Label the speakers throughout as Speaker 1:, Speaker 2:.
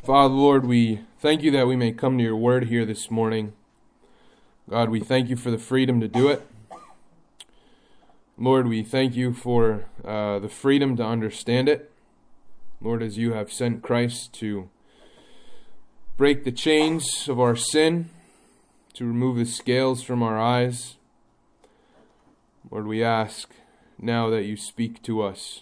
Speaker 1: Father, Lord, we thank you that we may come to your word here this morning. God, we thank you for the freedom to do it. Lord, we thank you for the freedom to understand it. Lord, as you have sent Christ to break the chains of our sin, to remove the scales from our eyes, Lord, we ask now that you speak to us.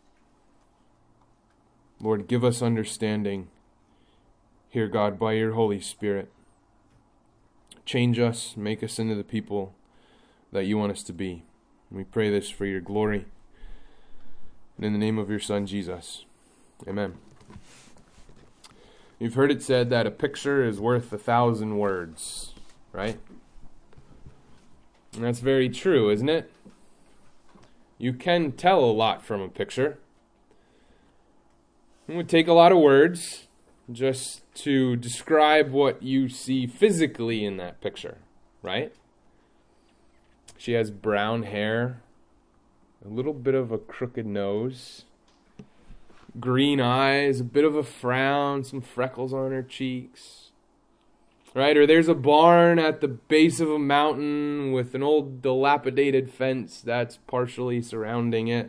Speaker 1: Lord, give us understanding here, God, by your Holy Spirit. Change us, make us into the people that you want us to be. We pray this for your glory. And in the name of your Son, Jesus. Amen. You've heard it said that a picture is worth 1,000 words, right? And that's very true, isn't it? You can tell a lot from a picture. It would take a lot of words just to describe what you see physically in that picture, right? She has brown hair, a little bit of a crooked nose, green eyes, a bit of a frown, some freckles on her cheeks, right? Or there's a barn at the base of a mountain with an old dilapidated fence that's partially surrounding it.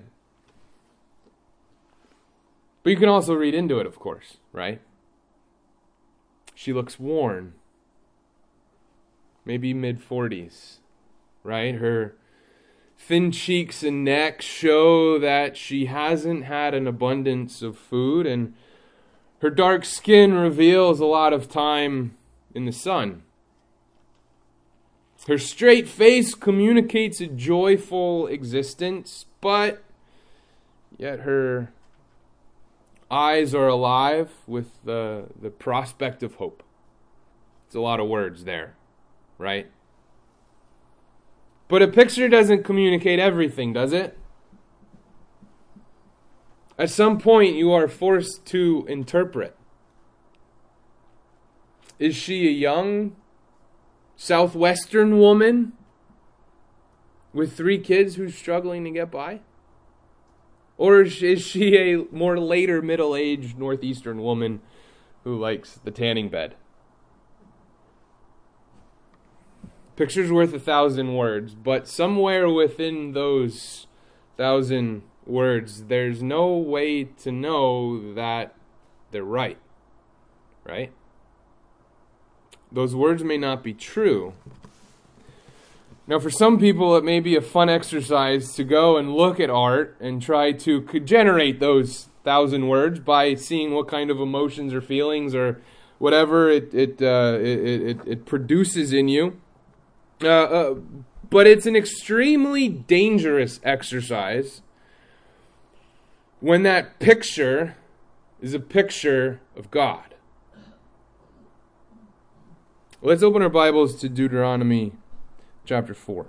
Speaker 1: But you can also read into it, of course, right? She looks worn, maybe mid-40s, right? Her thin cheeks and neck show that she hasn't had an abundance of food, and her dark skin reveals a lot of time in the sun. Her straight face communicates a joyful existence, but yet her eyes are alive with the prospect of hope. It's a lot of words there, right? But a picture doesn't communicate everything, does it? At some point, you are forced to interpret. Is she a young southwestern woman with 3 kids who's struggling to get by? Or is she a more later middle-aged northeastern woman who likes the tanning bed? Picture's worth 1,000 words, but somewhere within those 1,000 words, there's no way to know that they're right? Those words may not be true. Now, for some people, it may be a fun exercise to go and look at art and try to generate those 1,000 words by seeing what kind of emotions or feelings or whatever it produces in you. But it's an extremely dangerous exercise when that picture is a picture of God. Let's open our Bibles to Deuteronomy chapter 4.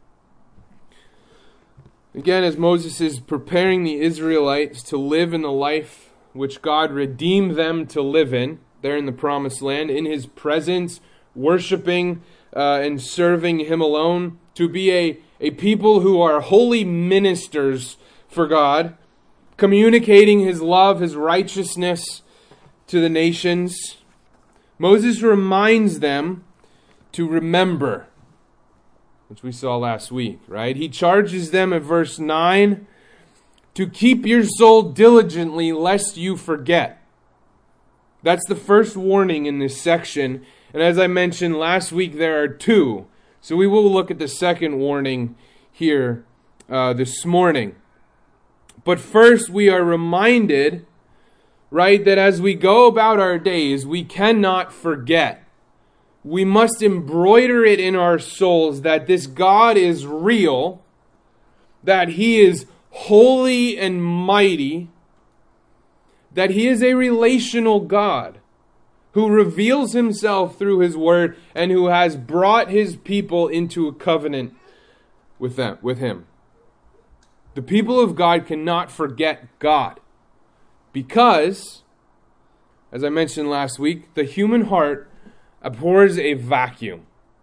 Speaker 1: Again, as Moses is preparing the Israelites to live in the life which God redeemed them to live in, there in the Promised Land, in His presence, worshiping and serving Him alone, to be a people who are holy ministers for God, communicating His love, His righteousness to the nations. Moses reminds them to remember, which we saw last week, right? He charges them at verse 9 to keep your soul diligently lest you forget. That's the first warning in this section. And as I mentioned last week, there are 2. So we will look at the second warning here this morning. But first we are reminded, right, that as we go about our days, we cannot forget. We must embroider it in our souls that this God is real, that He is holy and mighty, that He is a relational God who reveals Himself through His Word and who has brought His people into a covenant with Him. The people of God cannot forget God because, as I mentioned last week, the human heart abhors a vacuum.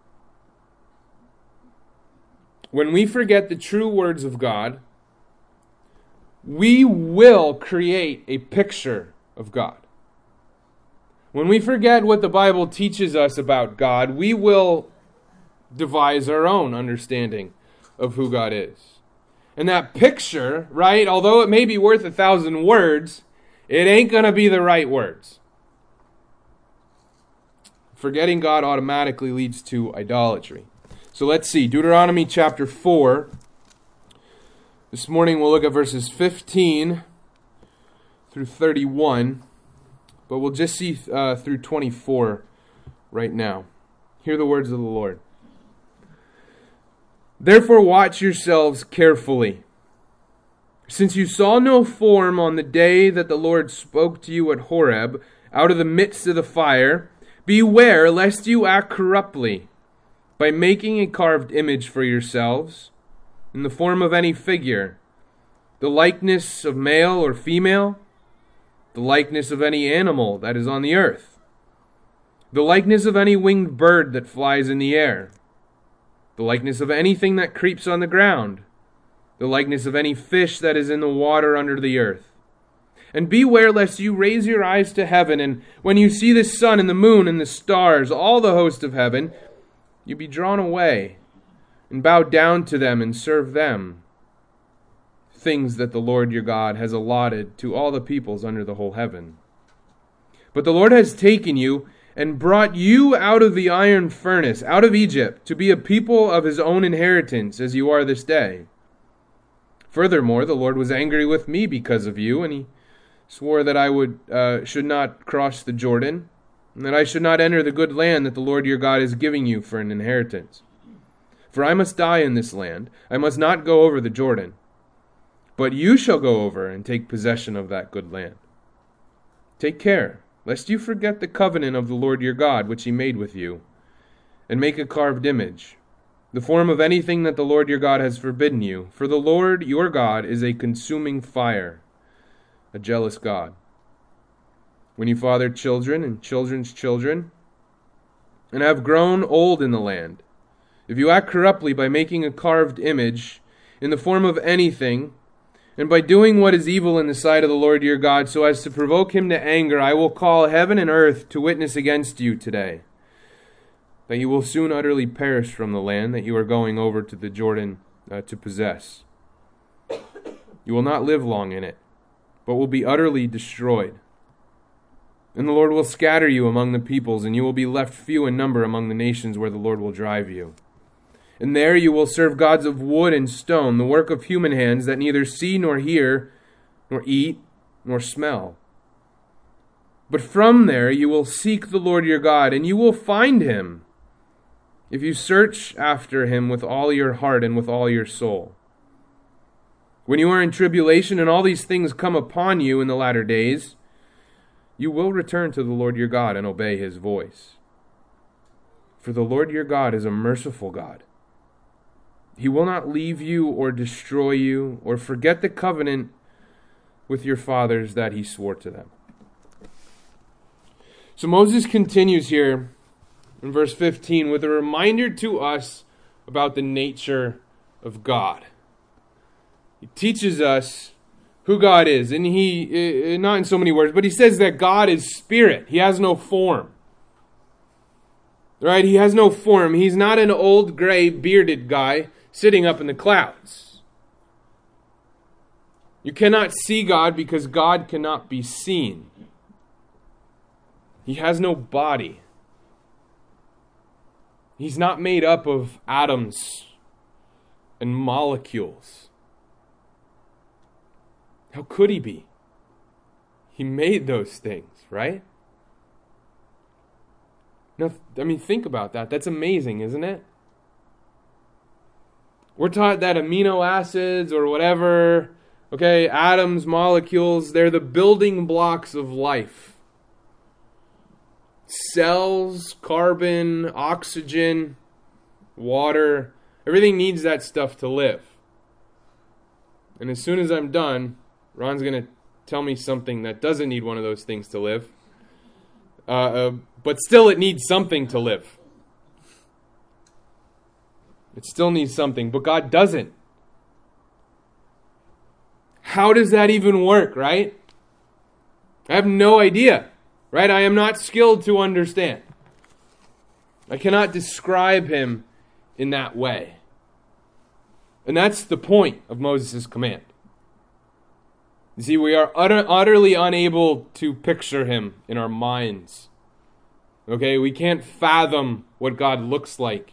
Speaker 1: When we forget the true words of God, we will create a picture of God. When we forget what the Bible teaches us about God, we will devise our own understanding of who God is. And that picture, right, although it may be worth 1,000 words, it ain't going to be the right words. Forgetting God automatically leads to idolatry. So let's see, Deuteronomy chapter 4. This morning we'll look at verses 15 through 31, but we'll just see through 24 right now. Hear the words of the Lord. Therefore watch yourselves carefully. Since you saw no form on the day that the Lord spoke to you at Horeb, out of the midst of the fire, beware lest you act corruptly by making a carved image for yourselves in the form of any figure, the likeness of male or female, the likeness of any animal that is on the earth, the likeness of any winged bird that flies in the air, the likeness of anything that creeps on the ground, the likeness of any fish that is in the water under the earth. And beware lest you raise your eyes to heaven, and when you see the sun and the moon and the stars, all the host of heaven, you be drawn away and bow down to them and serve them, things that the Lord your God has allotted to all the peoples under the whole heaven. But the Lord has taken you and brought you out of the iron furnace, out of Egypt, to be a people of his own inheritance, as you are this day. Furthermore, the Lord was angry with me because of you, and he swore that I should not cross the Jordan, and that I should not enter the good land that the Lord your God is giving you for an inheritance. For I must die in this land, I must not go over the Jordan. But you shall go over and take possession of that good land. Take care, lest you forget the covenant of the Lord your God, which he made with you, and make a carved image, the form of anything that the Lord your God has forbidden you. For the Lord your God is a consuming fire, a jealous God. When you father children and children's children, and have grown old in the land, if you act corruptly by making a carved image in the form of anything, and by doing what is evil in the sight of the Lord your God, so as to provoke him to anger, I will call heaven and earth to witness against you today, that you will soon utterly perish from the land that you are going over to the Jordan to possess. You will not live long in it, but will be utterly destroyed. And the Lord will scatter you among the peoples, and you will be left few in number among the nations where the Lord will drive you. And there you will serve gods of wood and stone, the work of human hands, that neither see nor hear, nor eat, nor smell. But from there you will seek the Lord your God, and you will find him, if you search after him with all your heart and with all your soul. When you are in tribulation and all these things come upon you in the latter days, you will return to the Lord your God and obey his voice. For the Lord your God is a merciful God. He will not leave you or destroy you or forget the covenant with your fathers that he swore to them. So Moses continues here in verse 15 with a reminder to us about the nature of God. He teaches us who God is, and he, not in so many words, but he says that God is spirit. He has no form. Right? He has no form. He's not an old gray bearded guy sitting up in the clouds. You cannot see God because God cannot be seen. He has no body. He's not made up of atoms and molecules. How could he be? He made those things, right? Now, I mean, think about that. That's amazing, isn't it? We're taught that amino acids or whatever, okay, atoms, molecules, they're the building blocks of life. Cells, carbon, oxygen, water, everything needs that stuff to live. And as soon as I'm done, Ron's going to tell me something that doesn't need one of those things to live. But still it needs something to live. It still needs something, but God doesn't. How does that even work, right? I have no idea. Right? I am not skilled to understand. I cannot describe him in that way. And that's the point of Moses' command. You see, we are utterly unable to picture him in our minds. Okay, we can't fathom what God looks like.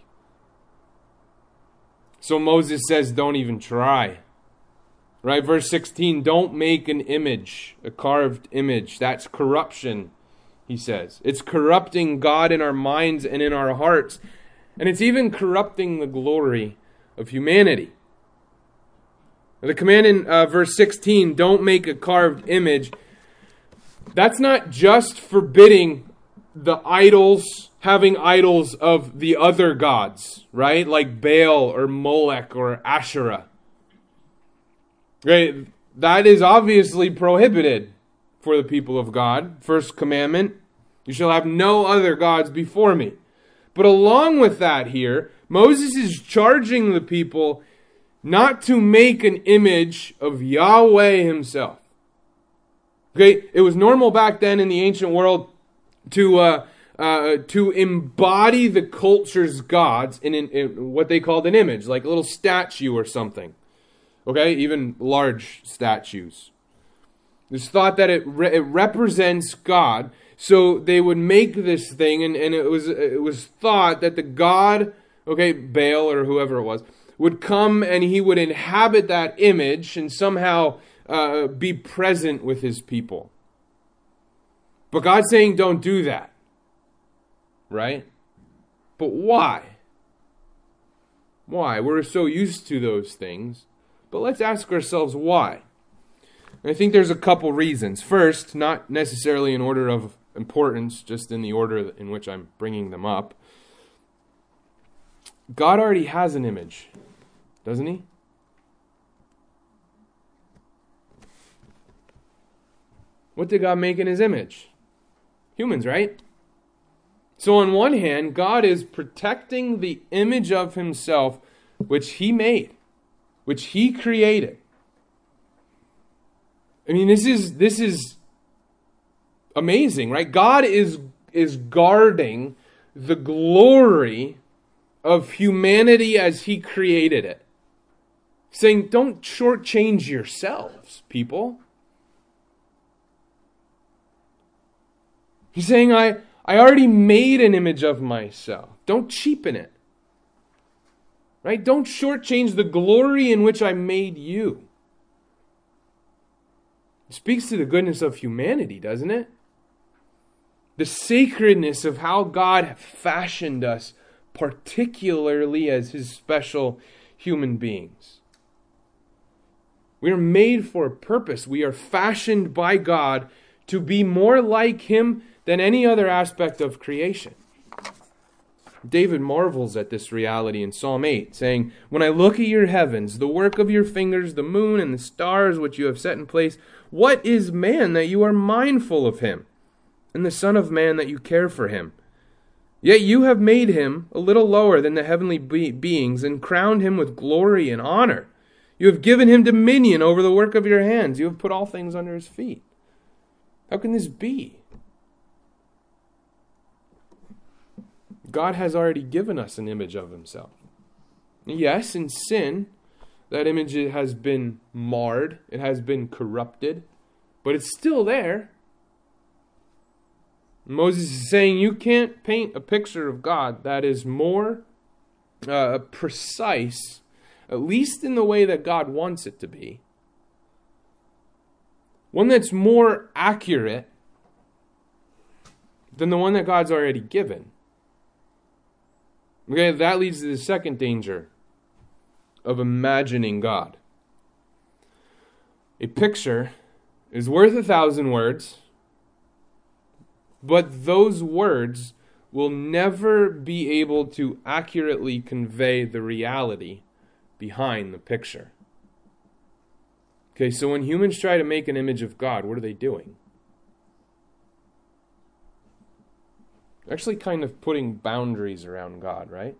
Speaker 1: So Moses says, don't even try. Right, verse 16, don't make an image, a carved image. That's corruption, he says. It's corrupting God in our minds and in our hearts. And it's even corrupting the glory of humanity. The command in verse 16, don't make a carved image, that's not just forbidding the idols, having idols of the other gods, right? Like Baal or Molech or Asherah. Right? That is obviously prohibited for the people of God. First commandment, you shall have no other gods before me. But along with that here, Moses is charging the people not to make an image of Yahweh himself. Okay, it was normal back then in the ancient world to embody the culture's gods in what they called an image, like a little statue or something. Okay, even large statues. It's thought that it represents God, so they would make this thing, and it was thought that the god, okay, Baal or whoever it was, would come and he would inhabit that image and somehow be present with his people. But God's saying don't do that. Right? But why? Why? We're so used to those things. But let's ask ourselves why. And I think there's a couple reasons. First, not necessarily in order of importance, just in the order in which I'm bringing them up. God already has an image, doesn't he? What did God make in his image? Humans, right? So on one hand, God is protecting the image of himself which he made, which he created. I mean, this is amazing, right? God is guarding the glory of humanity as he created it. Saying, don't shortchange yourselves, people. He's saying, I already made an image of myself. Don't cheapen it. Right? Don't shortchange the glory in which I made you. It speaks to the goodness of humanity, doesn't it? The sacredness of how God fashioned us, particularly as his special human beings. We are made for a purpose. We are fashioned by God to be more like him than any other aspect of creation. David marvels at this reality in Psalm 8, saying, when I look at your heavens, the work of your fingers, the moon and the stars which you have set in place, what is man that you are mindful of him, and the son of man that you care for him? Yet you have made him a little lower than the heavenly beings and crowned him with glory and honor. You have given him dominion over the work of your hands. You have put all things under his feet. How can this be? God has already given us an image of himself. Yes, in sin, that image has been marred. It has been corrupted. But it's still there. Moses is saying you can't paint a picture of God that is more precise, at least in the way that God wants it to be. One that's more accurate than the one that God's already given. Okay, that leads to the second danger of imagining God. A picture is worth 1,000 words, but those words will never be able to accurately convey the reality behind the picture. Okay, so when humans try to make an image of God, what are they doing? Actually kind of putting boundaries around God, right?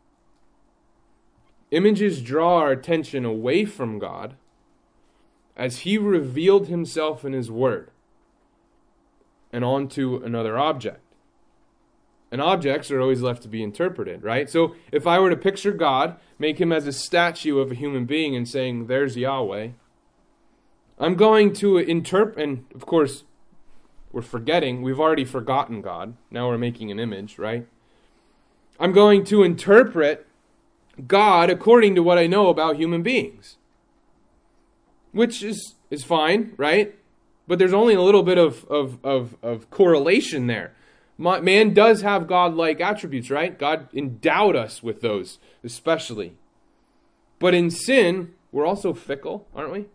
Speaker 1: Images draw our attention away from God as he revealed himself in his word. and onto another object. And objects are always left to be interpreted, right? So if I were to picture God, make him as a statue of a human being and saying, there's Yahweh, I'm going to interpret, and of course, we've already forgotten God. Now we're making an image, right? I'm going to interpret God according to what I know about human beings. Which is fine, right? But there's only a little bit of correlation there. Man does have God-like attributes, right? God endowed us with those, especially. But in sin, we're also fickle, aren't we?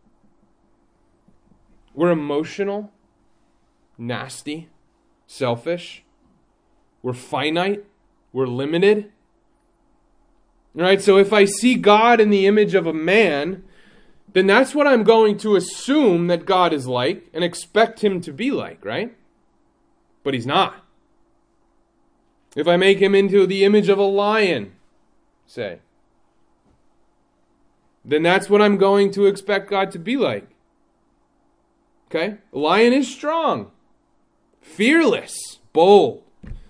Speaker 1: We're emotional, nasty, selfish. We're finite. We're limited. Right? So if I see God in the image of a man, then that's what I'm going to assume that God is like and expect him to be like, right? But he's not. If I make him into the image of a lion, say, then that's what I'm going to expect God to be like. Okay? A lion is strong, fearless, bold,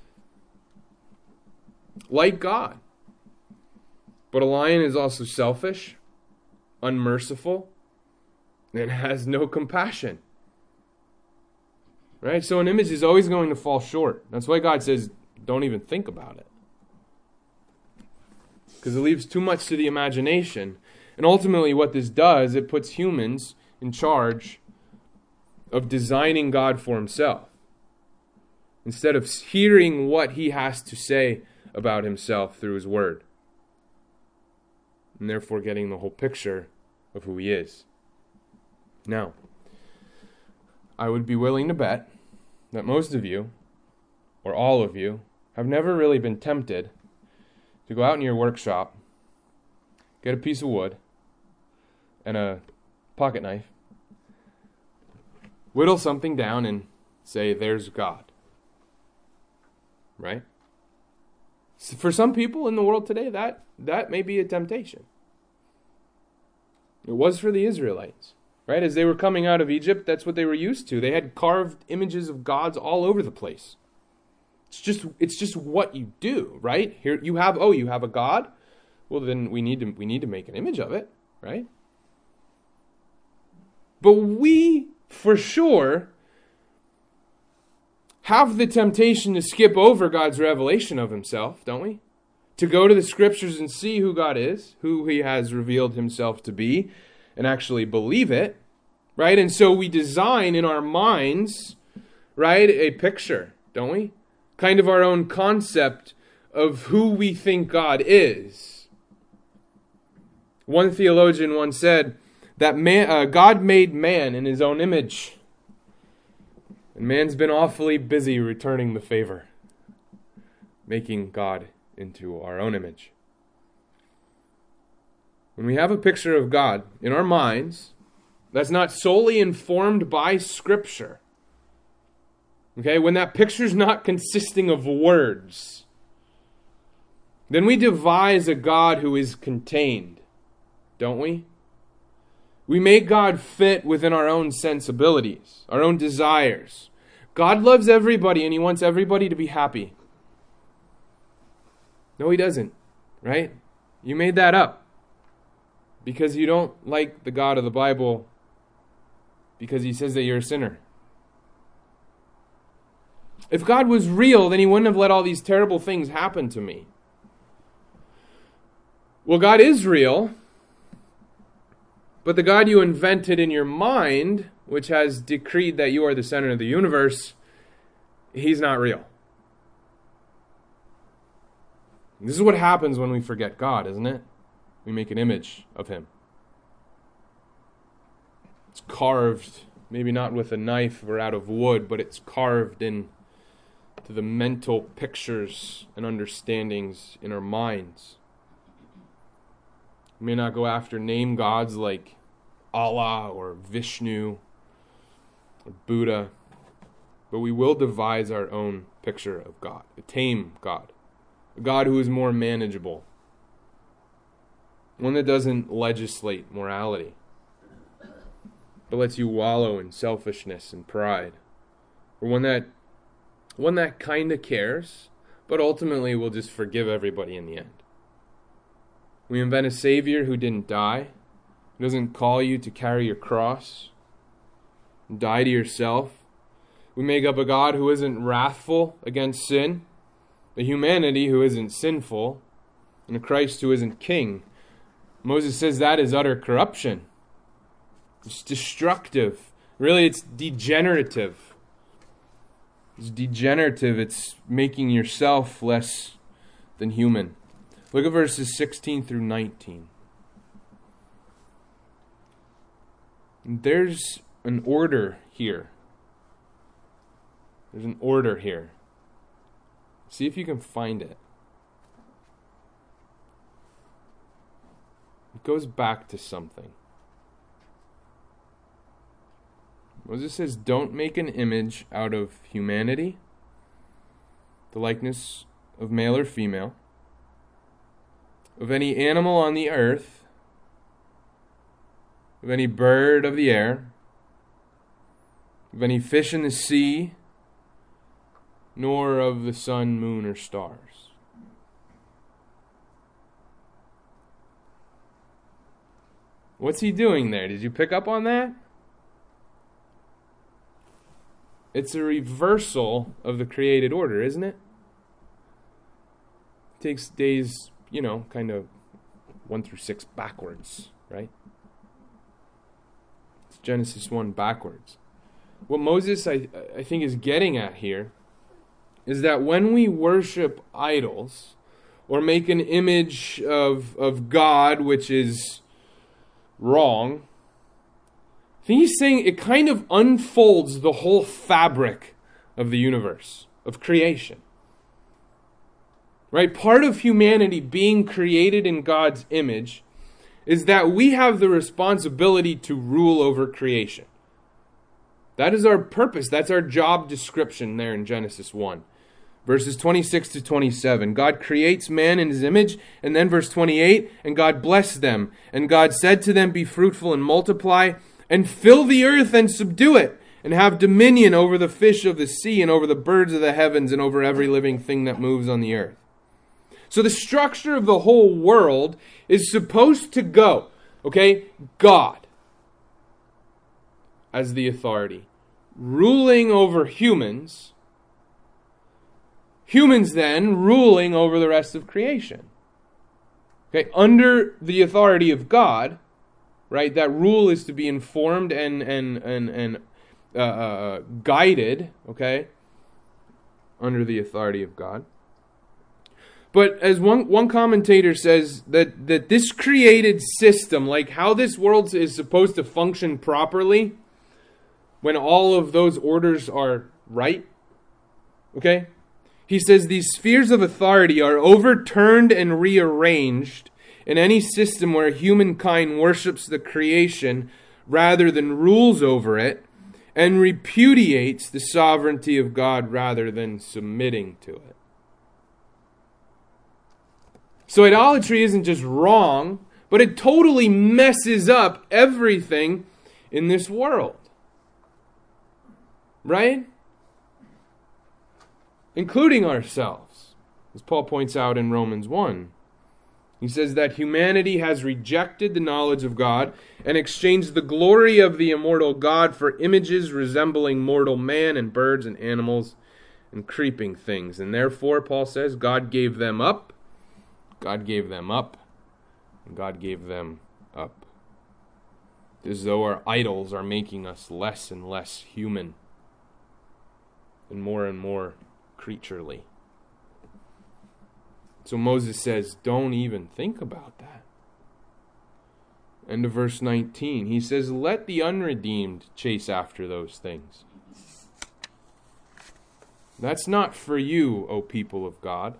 Speaker 1: like God. But a lion is also selfish, unmerciful, and has no compassion. Right? So an image is always going to fall short. That's why God says, don't even think about it. Because it leaves too much to the imagination. And ultimately what this does, it puts humans in charge of designing God for himself. Instead of hearing what he has to say about himself through his word. And therefore getting the whole picture of who he is. Now, I would be willing to bet that most of you, or all of you, have never really been tempted to go out in your workshop, get a piece of wood, and a pocket knife, whittle something down and say, there's God. Right? So for some people in the world today, that may be a temptation. It was for the Israelites. Right? As they were coming out of Egypt, that's what they were used to. They had carved images of gods all over the place. It's just what you do, right? Here you have a God. Well, then we need to make an image of it, right? But we, for sure, have the temptation to skip over God's revelation of himself, don't we? To go to the scriptures and see who God is, who he has revealed himself to be, and actually believe it, right? And so we design in our minds, right, a picture, don't we? Kind of our own concept of who we think God is. One theologian once said that God made man in his own image. And man's been awfully busy returning the favor, making God into our own image. When we have a picture of God in our minds, that's not solely informed by Scripture. Okay, when that picture's not consisting of words, then we devise a God who is contained, don't we? We make God fit within our own sensibilities, our own desires. God loves everybody and he wants everybody to be happy. No, he doesn't, right? You made that up because you don't like the God of the Bible because he says that you're a sinner. If God was real, then he wouldn't have let all these terrible things happen to me. Well, God is real, but the God you invented in your mind, which has decreed that you are the center of the universe, he's not real. This is what happens when we forget God, isn't it? We make an image of him. It's carved, maybe not with a knife or out of wood, but it's carved in to the mental pictures and understandings in our minds. We may not go after name gods like Allah or Vishnu or Buddha, but we will devise our own picture of God, a tame God, a God who is more manageable, one that doesn't legislate morality, but lets you wallow in selfishness and pride, or one that one that kind of cares, but ultimately will just forgive everybody in the end. We invent a Savior who didn't die, who doesn't call you to carry your cross, die to yourself. We make up a God who isn't wrathful against sin, a humanity who isn't sinful, and a Christ who isn't king. Moses says that is utter corruption. It's destructive. Really, it's degenerative. It's degenerative. It's making yourself less than human. Look at verses 16 through 19. There's an order here. There's an order here. See if you can find it. It goes back to something. Moses says, don't make an image out of humanity, the likeness of male or female, of any animal on the earth, of any bird of the air, of any fish in the sea, nor of the sun, moon, or stars. What's he doing there? Did you pick up on that? It's a reversal of the created order, isn't it? It takes days, kind of 1 through 6 backwards, right? It's Genesis 1 backwards. What Moses, I think, is getting at here is that when we worship idols or make an image of God which is wrong, I think he's saying it kind of unfolds the whole fabric of the universe, of creation. Right? Part of humanity being created in God's image is that we have the responsibility to rule over creation. That is our purpose. That's our job description there in Genesis 1. Verses 26 to 27. God creates man in his image. And then verse 28, and God blessed them. And God said to them, be fruitful and multiply, and fill the earth and subdue it, and have dominion over the fish of the sea, and over the birds of the heavens, and over every living thing that moves on the earth. So the structure of the whole world is supposed to go, God as the authority, ruling over humans, humans then ruling over the rest of creation. Under the authority of God, right? That rule is to be informed and guided, under the authority of God. But as one commentator says, that this created system, like how this world is supposed to function properly, when all of those orders are right, he says these spheres of authority are overturned and rearranged in any system where humankind worships the creation rather than rules over it, and repudiates the sovereignty of God rather than submitting to it. So idolatry isn't just wrong, but it totally messes up everything in this world. Right? Including ourselves, as Paul points out in Romans 1. He says that humanity has rejected the knowledge of God and exchanged the glory of the immortal God for images resembling mortal man and birds and animals and creeping things. And therefore, Paul says, God gave them up, God gave them up, and God gave them up. As though our idols are making us less and less human and more creaturely. So Moses says, don't even think about that. End of verse 19. He says, let the unredeemed chase after those things. That's not for you, O people of God.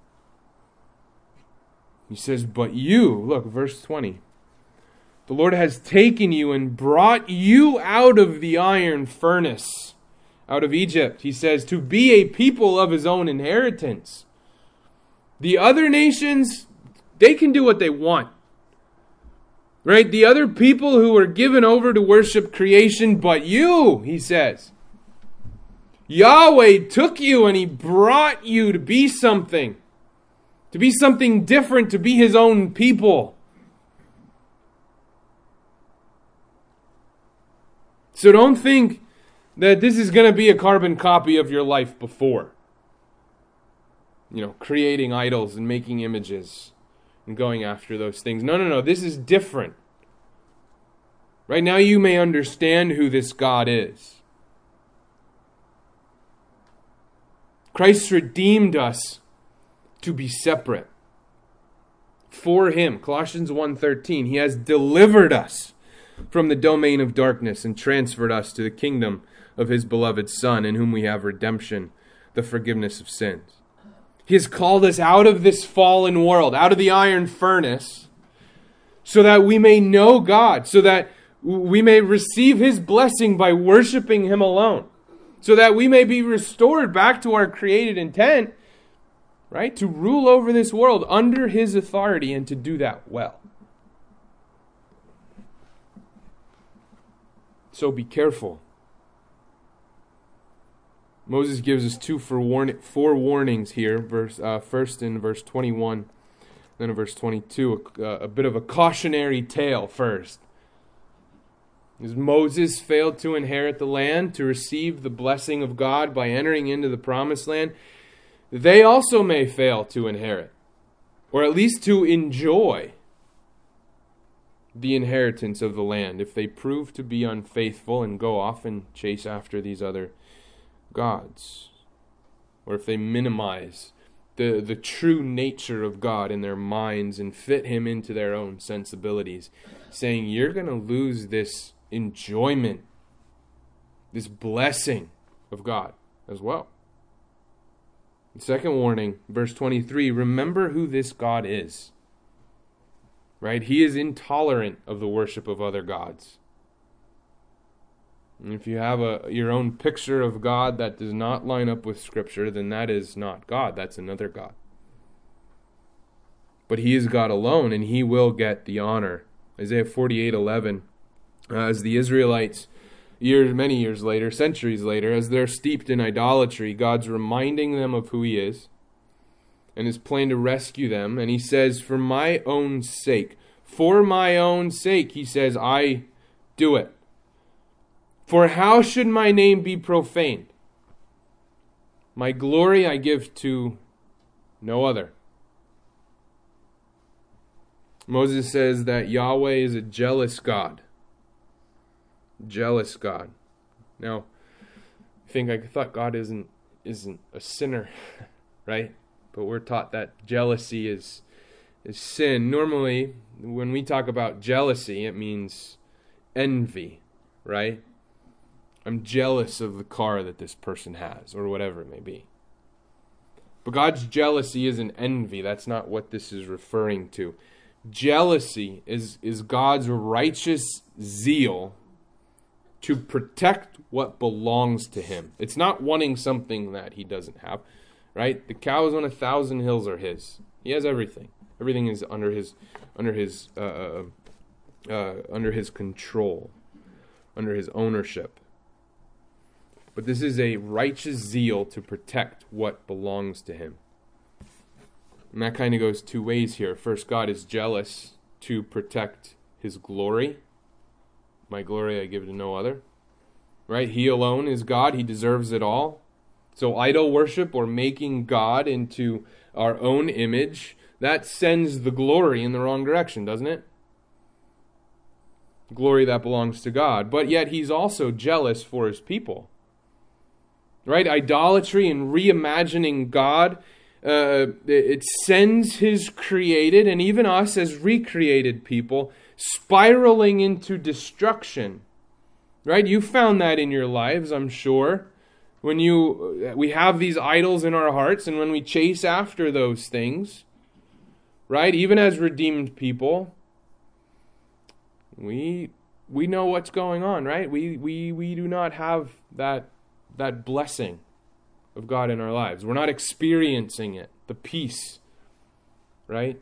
Speaker 1: He says, but you, look, verse 20. The Lord has taken you and brought you out of the iron furnace, out of Egypt. He says, to be a people of his own inheritance. The other nations, they can do what they want. Right? The other people who were given over to worship creation, but you, he says. Yahweh took you and He brought you to be something different, to be His own people. So don't think that this is going to be a carbon copy of your life before. Creating idols and making images and going after those things. No. This is different. Right now you may understand who this God is. Christ redeemed us to be separate for Him. Colossians 1:13. He has delivered us from the domain of darkness and transferred us to the kingdom of His beloved Son, in whom we have redemption, the forgiveness of sins. He has called us out of this fallen world, out of the iron furnace, so that we may know God, so that we may receive His blessing by worshiping Him alone, so that we may be restored back to our created intent, right? To rule over this world under His authority and to do that well. So be careful. Moses gives us four warnings here. First in verse 21, then in verse 22, a bit of a cautionary tale first. As Moses failed to inherit the land, to receive the blessing of God by entering into the promised land, they also may fail to inherit, or at least to enjoy the inheritance of the land if they prove to be unfaithful and go off and chase after these other gods, or if they minimize the true nature of God in their minds and fit Him into their own sensibilities, saying, you're going to lose this enjoyment, this blessing of God as well. The second warning, verse 23, remember who this God is. Right? He is intolerant of the worship of other gods. And if you have your own picture of God that does not line up with Scripture, then that is not God. That's another God. But He is God alone, and He will get the honor. Isaiah 48:11, as the Israelites, many years later, centuries later, as they're steeped in idolatry, God's reminding them of who He is and His plan to rescue them. And He says, for my own sake, He says, I do it. For how should my name be profaned? My glory I give to no other. Moses says that Yahweh is a jealous God. Jealous God. Now, I thought God isn't a sinner, right? But we're taught that jealousy is sin. Normally, when we talk about jealousy, it means envy, right? I'm jealous of the car that this person has, or whatever it may be. But God's jealousy isn't envy. That's not what this is referring to. Jealousy is God's righteous zeal to protect what belongs to Him. It's not wanting something that He doesn't have, right? The cows on 1,000 hills are His. He has everything. Everything is under His control, under His ownership. But this is a righteous zeal to protect what belongs to Him. And that kind of goes two ways here. First, God is jealous to protect His glory. My glory I give to no other. Right? He alone is God. He deserves it all. So idol worship, or making God into our own image, that sends the glory in the wrong direction, doesn't it? Glory that belongs to God. But yet He's also jealous for His people. Right? Idolatry and reimagining God, it sends His created, and even us as recreated people, spiraling into destruction. Right? You found that in your lives, I'm sure. When we have these idols in our hearts, and when we chase after those things, right? Even as redeemed people, we know what's going on, right? We do not have that blessing of God in our lives. We're not experiencing it, the peace, right,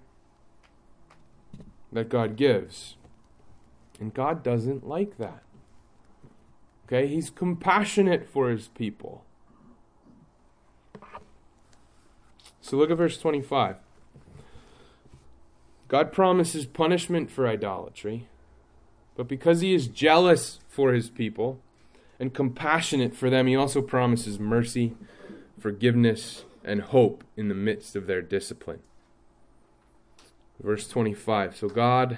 Speaker 1: that God gives. And God doesn't like that. Okay? He's compassionate for His people. So look at verse 25. God promises punishment for idolatry, but because he is jealous for his people and compassionate for them, he also promises mercy, forgiveness, and hope in the midst of their discipline. Verse 25. So God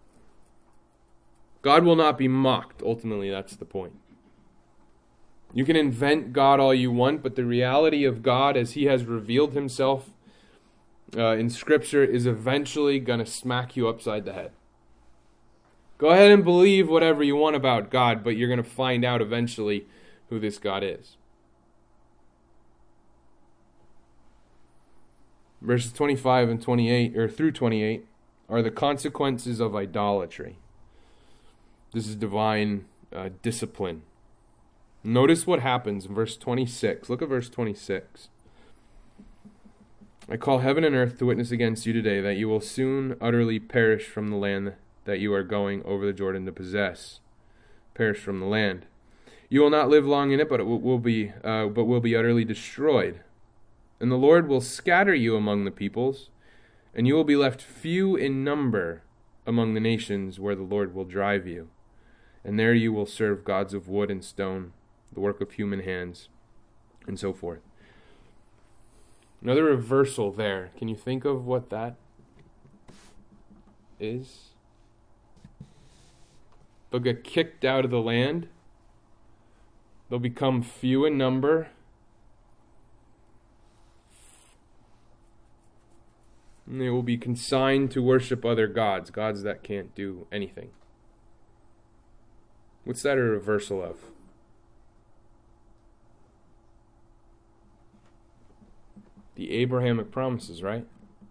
Speaker 1: will not be mocked. Ultimately, that's the point. You can invent God all you want, but the reality of God as he has revealed himself in Scripture is eventually going to smack you upside the head. Go ahead and believe whatever you want about God, but you're going to find out eventually who this God is. Verses 25 and 28, or through 28, are the consequences of idolatry. This is divine discipline. Notice what happens in verse 26. Look at verse 26. I call heaven and earth to witness against you today that you will soon utterly perish from the land that you are going over the Jordan to possess. Perish from the land. You will not live long in it, but will be utterly destroyed. And the Lord will scatter you among the peoples, and you will be left few in number among the nations where the Lord will drive you. And there you will serve gods of wood and stone, the work of human hands, and so forth. Another reversal there. Can you think of what that is? They'll get kicked out of the land. They'll become few in number. And they will be consigned to worship other gods, gods that can't do anything. What's that a reversal of? The Abrahamic promises, right?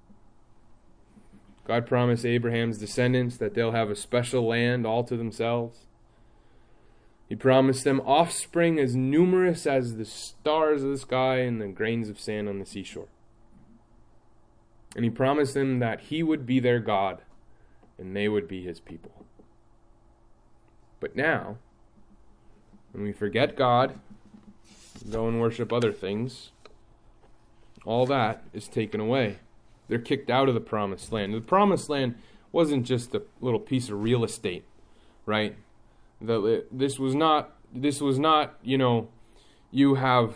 Speaker 1: God promised Abraham's descendants that they'll have a special land all to themselves. He promised them offspring as numerous as the stars of the sky and the grains of sand on the seashore. And he promised them that he would be their God and they would be his people. But now, when we forget God, go and worship other things, all that is taken away. They're kicked out of the promised land. The promised land wasn't just a little piece of real estate, right? This was not, you have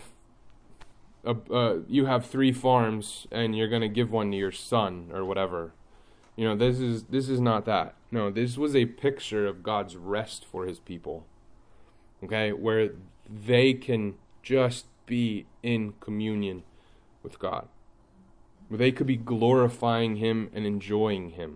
Speaker 1: 3 farms and you're going to give one to your son or whatever. This is not that. No, this was a picture of God's rest for his people. Okay, where they can just be in communion with God. Where they could be glorifying him and enjoying him.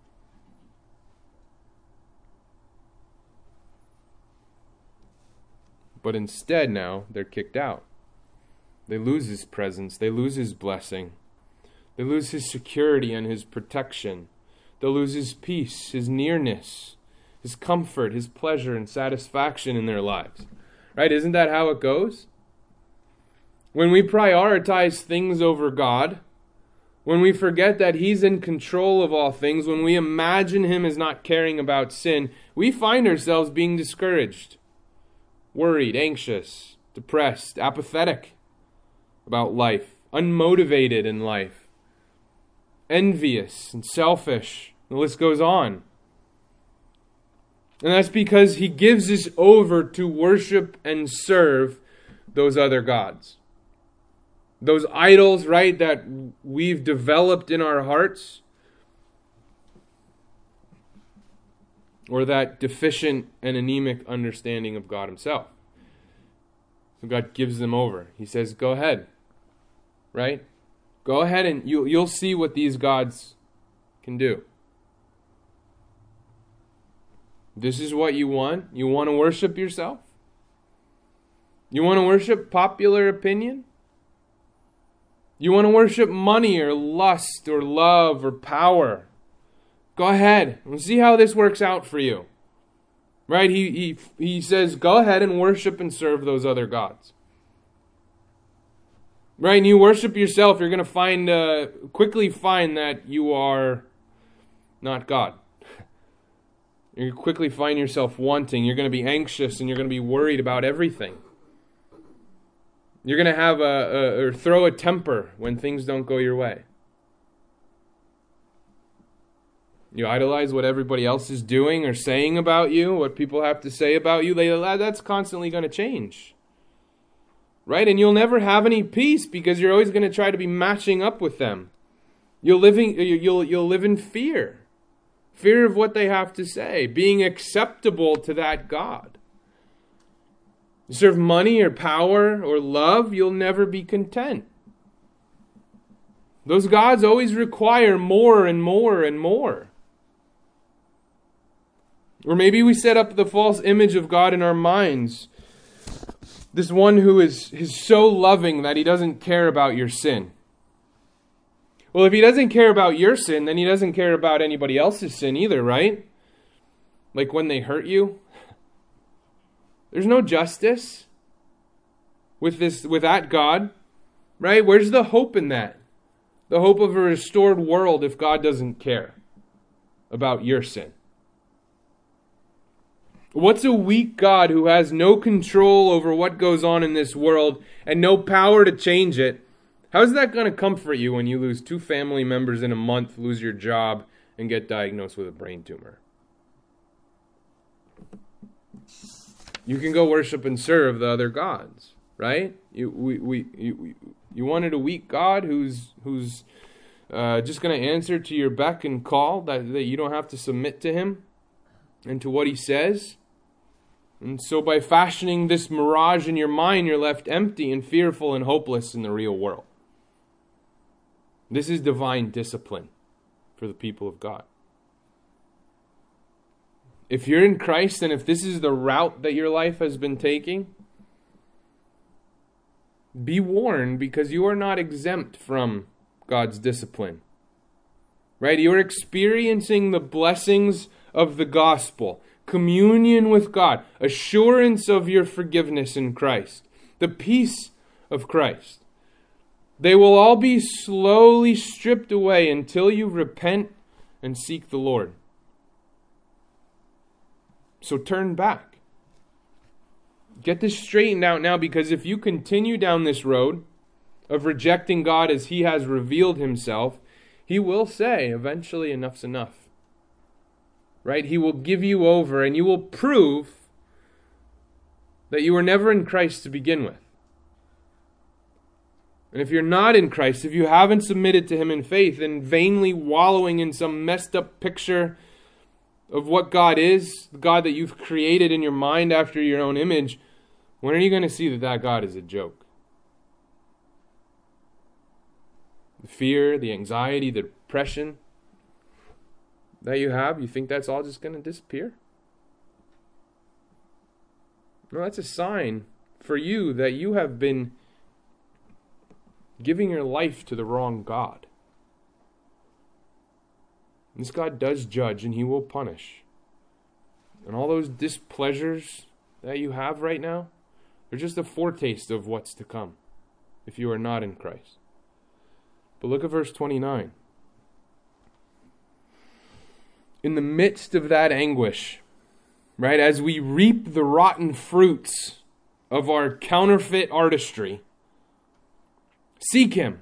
Speaker 1: But instead now, they're kicked out. They lose his presence. They lose his blessing. They lose his security and his protection. They'll lose his peace, his nearness, his comfort, his pleasure, and satisfaction in their lives. Right? Isn't that how it goes? When we prioritize things over God, when we forget that he's in control of all things, when we imagine him as not caring about sin, we find ourselves being discouraged, worried, anxious, depressed, apathetic about life, unmotivated in life, envious and selfish. The list goes on. And that's because he gives us over to worship and serve those other gods. Those idols, right, that we've developed in our hearts, or that deficient and anemic understanding of God himself. So God gives them over. He says, go ahead, right? Go ahead and you'll see what these gods can do. This is what you want? You want to worship yourself? You want to worship popular opinion? You want to worship money or lust or love or power? Go ahead. We'll see how this works out for you. Right? He says, go ahead and worship and serve those other gods. Right? And you worship yourself, you're going to quickly find that you are not God. You quickly find yourself wanting. You're going to be anxious and you're going to be worried about everything. You're going to have or throw a temper when things don't go your way. You idolize what everybody else is doing or saying about you, what people have to say about you. That's constantly going to change. Right? And you'll never have any peace because you're always going to try to be matching up with them. You'll live in fear. Fear of what they have to say. Being acceptable to that God. You serve money or power or love, you'll never be content. Those gods always require more and more and more. Or maybe we set up the false image of God in our minds. This one who is so loving that he doesn't care about your sin. Well, if he doesn't care about your sin, then he doesn't care about anybody else's sin either, right? Like when they hurt you. There's no justice with that God, right? Where's the hope in that? The hope of a restored world if God doesn't care about your sin. What's a weak God who has no control over what goes on in this world and no power to change it? How's that going to comfort you when you lose 2 family members in a month, lose your job, and get diagnosed with a brain tumor? You can go worship and serve the other gods, right? You wanted a weak God who's just going to answer to your beck and call, that you don't have to submit to him and to what he says. And so by fashioning this mirage in your mind, you're left empty and fearful and hopeless in the real world. This is divine discipline for the people of God. If you're in Christ and if this is the route that your life has been taking, be warned because you are not exempt from God's discipline. Right? You are experiencing the blessings of the gospel, communion with God, assurance of your forgiveness in Christ, the peace of Christ. They will all be slowly stripped away until you repent and seek the Lord. So turn back. Get this straightened out now, because if you continue down this road of rejecting God as he has revealed himself, he will say eventually enough's enough. Right? He will give you over and you will prove that you were never in Christ to begin with. And if you're not in Christ, if you haven't submitted to him in faith and vainly wallowing in some messed up picture of what God is, the God that you've created in your mind after your own image, when are you going to see that God is a joke? The fear, the anxiety, the depression that you have, you think that's all just going to disappear? No, that's a sign for you that you have been giving your life to the wrong God. This God does judge and he will punish. And all those displeasures that you have right now, they're just a foretaste of what's to come if you are not in Christ. But look at verse 29. In the midst of that anguish, right, as we reap the rotten fruits of our counterfeit artistry, seek him.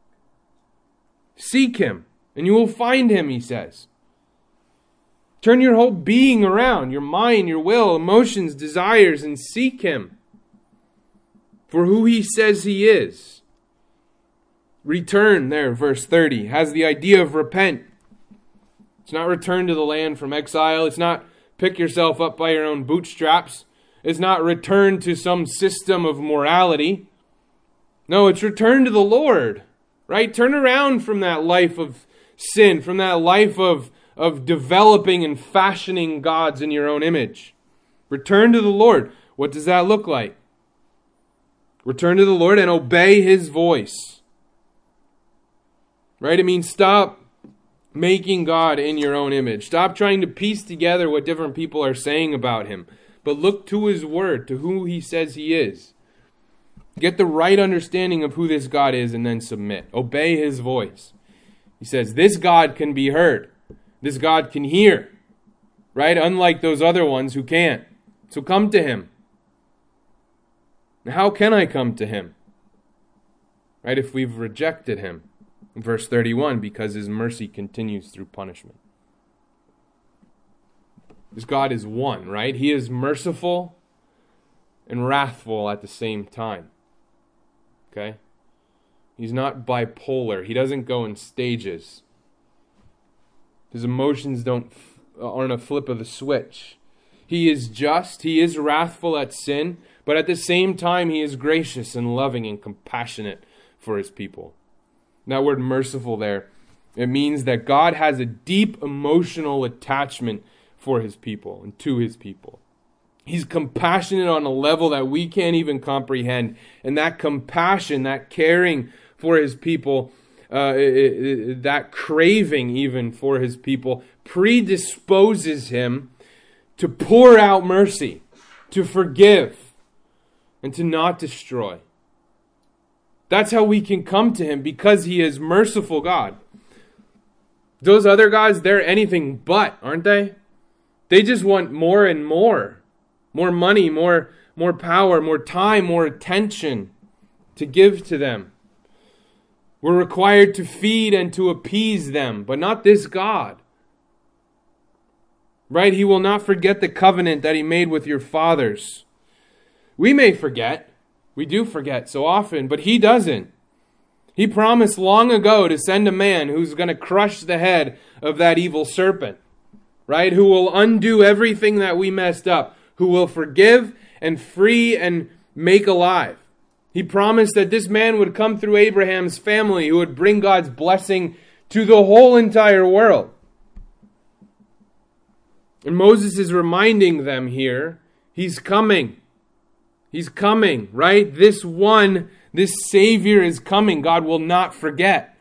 Speaker 1: Seek him, and you will find him, he says. Turn your whole being around, your mind, your will, emotions, desires, and seek him for who he says he is. Return there, verse 30, has the idea of repent. It's not return to the land from exile. It's not pick yourself up by your own bootstraps. It's not return to some system of morality. No, it's return to the Lord, right? Turn around from that life of sin, from that life of developing and fashioning gods in your own image. Return to the Lord. What does that look like? Return to the Lord and obey his voice. Right? It means stop making God in your own image. Stop trying to piece together what different people are saying about him. But look to his word, to who he says he is. Get the right understanding of who this God is and then submit. Obey his voice. He says, this God can be heard. This God can hear. Right? Unlike those other ones who can't. So come to him. Now, how can I come to him? right? If we've rejected him. Verse 31, because his mercy continues through punishment. This God is one, right? He is merciful and wrathful at the same time. Okay? He's not bipolar. He doesn't go in stages. His emotions aren't a flip of a switch. He is just, he is wrathful at sin, but at the same time he is gracious and loving and compassionate for his people. That word merciful there, it means that God has a deep emotional attachment for his people and to his people. He's compassionate on a level that we can't even comprehend. And that compassion, that caring for his people, that craving even for his people, predisposes him to pour out mercy, to forgive, and to not destroy. That's how we can come to him, because he is merciful God. Those other gods, they're anything but, aren't they? They just want more and more. More money, more power, more time, more attention to give to them. We're required to feed and to appease them, but not this God. Right? He will not forget the covenant that he made with your fathers. We may forget. We do forget so often, but he doesn't. He promised long ago to send a man who's going to crush the head of that evil serpent. Right? Who will undo everything that we messed up. Who will forgive and free and make alive. He promised that this man would come through Abraham's family, who would bring God's blessing to the whole entire world. And Moses is reminding them here, he's coming. He's coming, right? This Savior is coming. God will not forget.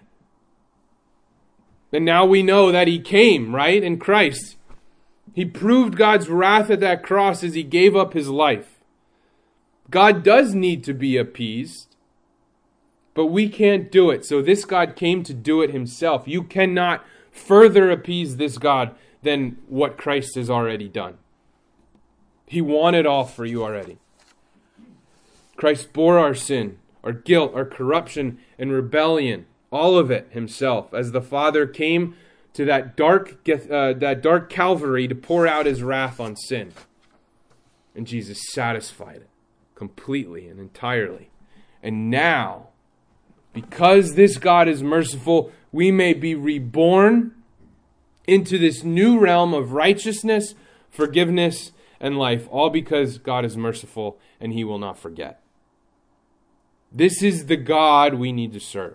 Speaker 1: And now we know that he came, right? In Christ. He proved God's wrath at that cross as he gave up his life. God does need to be appeased, but we can't do it. So this God came to do it himself. You cannot further appease this God than what Christ has already done. He won it all for you already. Christ bore our sin, our guilt, our corruption, and rebellion, all of it himself, as the Father came to that dark Calvary to pour out his wrath on sin. And Jesus satisfied it completely and entirely. And now, because this God is merciful, we may be reborn into this new realm of righteousness, forgiveness, and life, all because God is merciful and he will not forget. This is the God we need to serve.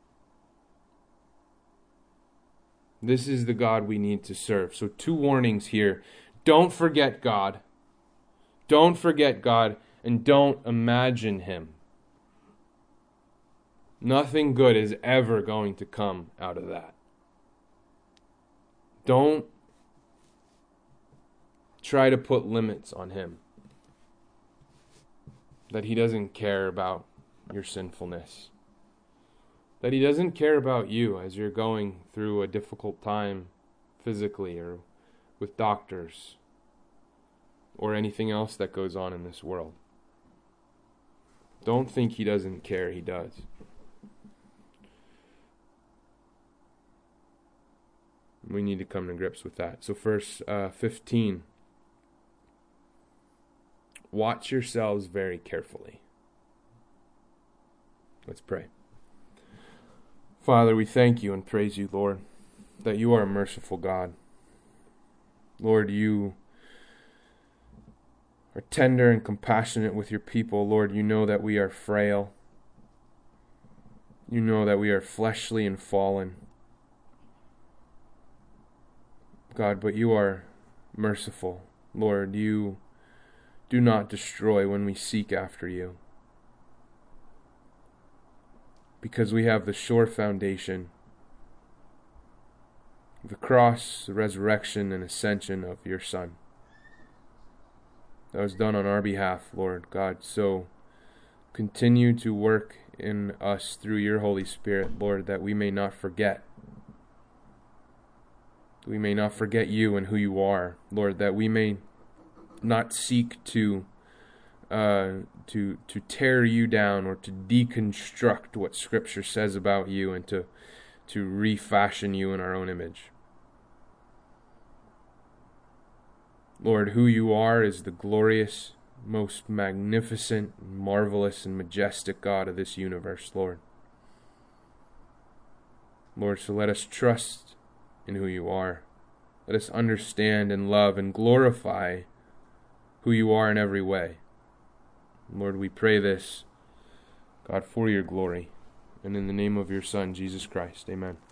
Speaker 1: This is the God we need to serve. So 2 warnings here. Don't forget God. Don't forget God, and don't imagine him. Nothing good is ever going to come out of that. Don't try to put limits on him. That he doesn't care about your sinfulness. That he doesn't care about you as you're going through a difficult time physically or with doctors or anything else that goes on in this world. Don't think he doesn't care. He does. We need to come to grips with that. So verse 15. Watch yourselves very carefully. Let's pray. Father, we thank you and praise you, Lord, that you are a merciful God. Lord, you are tender and compassionate with your people. Lord, you know that we are frail. You know that we are fleshly and fallen. God, but you are merciful. Lord, you do not destroy when we seek after you. Because we have the sure foundation, the cross, the resurrection, and ascension of your Son. That was done on our behalf, Lord God. So continue to work in us through your Holy Spirit, Lord, that we may not forget. We may not forget you and who you are, Lord, that we may not seek to to tear you down or to deconstruct what Scripture says about you and to refashion you in our own image. Lord, who you are is the glorious, most magnificent, marvelous, and majestic God of this universe, Lord. Lord, so let us trust in who you are. Let us understand and love and glorify who you are in every way. Lord, we pray this, God, for your glory, and in the name of your Son, Jesus Christ. Amen.